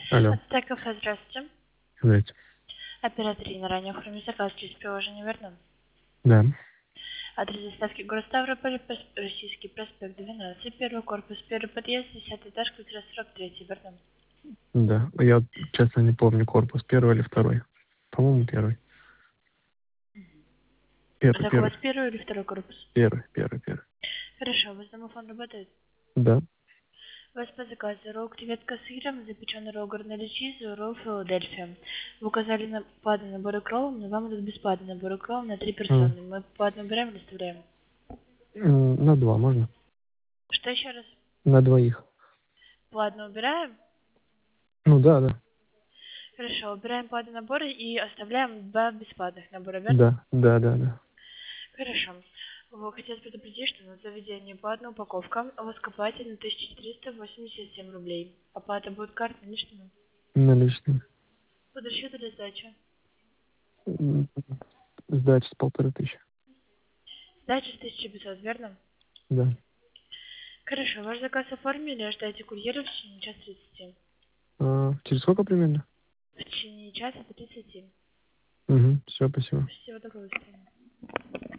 Алло. Так, кафе, здравствуйте. Здравствуйте. Оператор Ирина ранее оформил заказ через приложение, верно? Да. Адрес доставки город Ставрополь, Российский проспект 12, первый корпус, первый подъезд, 10 этаж, квартира 43, верно? Да. Я вот, честно не помню, корпус первый или второй. По-моему, первый. Первый, Так, у вас первый. первый или второй корпус? Первый. Хорошо, у вас домофон работает? Да. У вас по заказу ролл креветка с сыром, запеченный ролл горнелли чиз, ролл Филадельфия. Вы указали на платный набор икров, но вам идут бесплатный набор икров на 3 М. персоны. Мы платно убираем или оставляем? На два можно? Что еще раз? На двоих. Платно убираем? Ну да, да. Хорошо, убираем платный набор и оставляем два бесплатных набора, верно? Да. Хорошо. Хотелось предупредить, что на заведение платная упаковка, а воскоплатили на 1487 рублей. Оплата будет картой наличными. Наличные. Под расчет или сдача? М, Сдача с 1500. Сдача с 1500, верно? Да. Хорошо, ваш заказ оформили, ожидайте курьера в течение часа 30. Через сколько примерно? В течение часа 30. Угу. Все, спасибо. Всего доброго, до свидания.